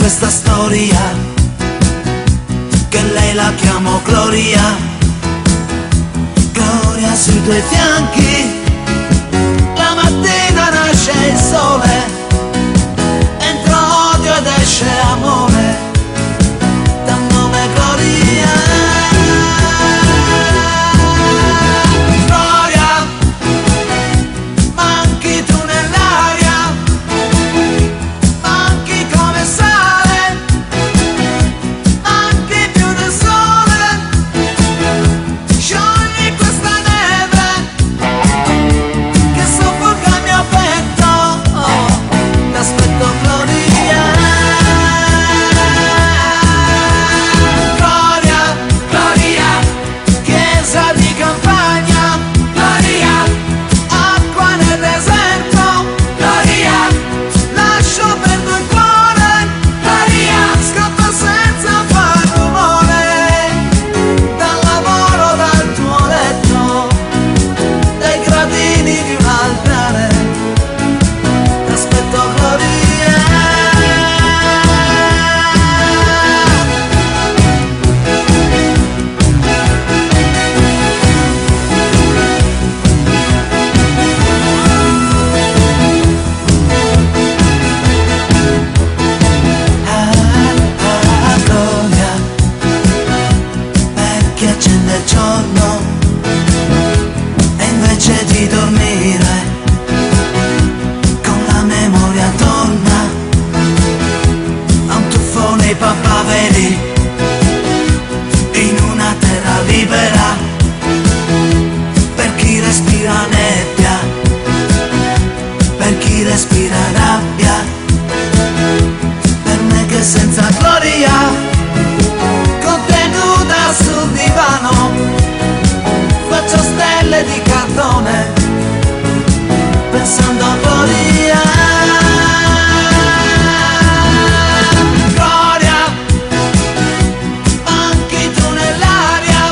questa storia, che lei la chiamo Gloria. Gloria sui tuoi fianchi, la mattina nasce il sole, entra odio ed esce amore, dal nome Gloria. Gloria, manchi tu nell'aria, manchi come sale, manchi più del sole, sciogli questa neve che soffoca il mio petto, t'aspetto Gloria. Gloria, Gloria, chiesa di campagna, Gloria, acqua nel deserto, Gloria, lascio perdo il cuore, Gloria, scappa senza far rumore, dal lavoro, dal tuo letto, dai gradini di un altare, t'aspetto Gloria. Gloria, per chi accende il giorno e invece di dormire con la memoria torna a un tuffo nei papaveri in una terra libera, per chi respira nebbia, per chi respira rabbia, per me che senza gloria, con te nuda sul divano, faccio stelle di cartone, pensando a Gloria. Gloria, manchi tu nell'aria,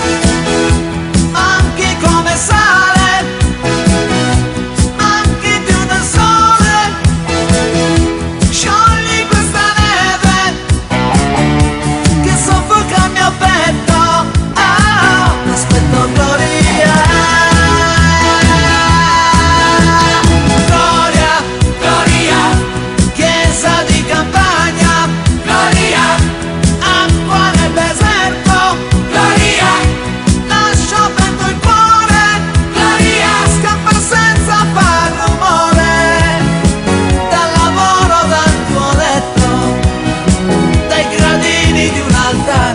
manchi come sale, manchi più del sole, sciogli questa neve che soffoca il mio petto, aspetto Gloria. Gloria, Gloria, chiesa di campagna, Gloria, acqua nel deserto, Gloria, lascio perdo il cuore, Gloria, scappa senza far rumore, dal lavoro, dal tuo letto, dai gradini di un altare.